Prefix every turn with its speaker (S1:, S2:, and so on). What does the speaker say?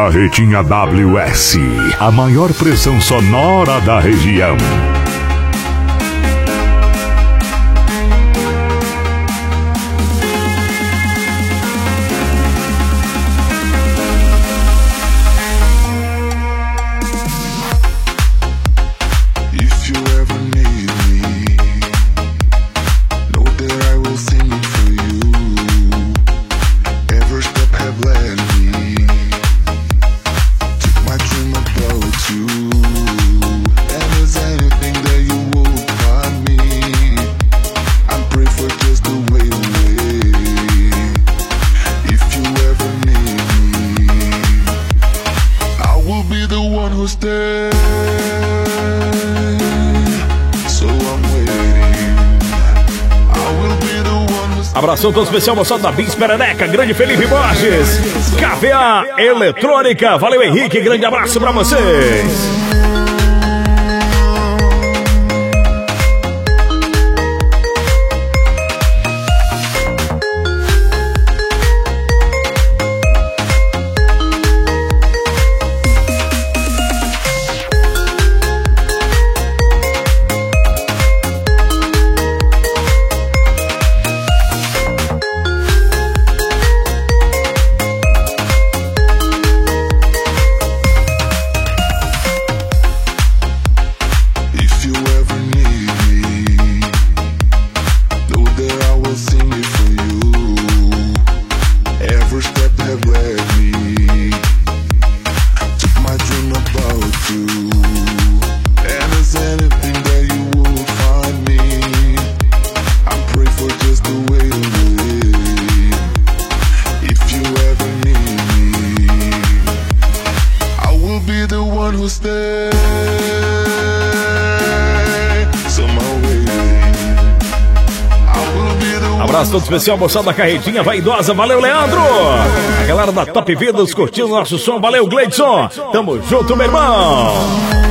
S1: Carretinha WS, a maior pressão sonora da região.
S2: Abração todo especial, moçada da Bis Perereca, grande Felipe Borges, KVA Eletrônica, valeu Henrique, grande abraço pra vocês. Abraço todo especial, moçada da Carretinha Vaidosa, valeu Leandro. A galera da Top Vidas curtindo nosso som, valeu Gleidson. Tamo junto, meu irmão.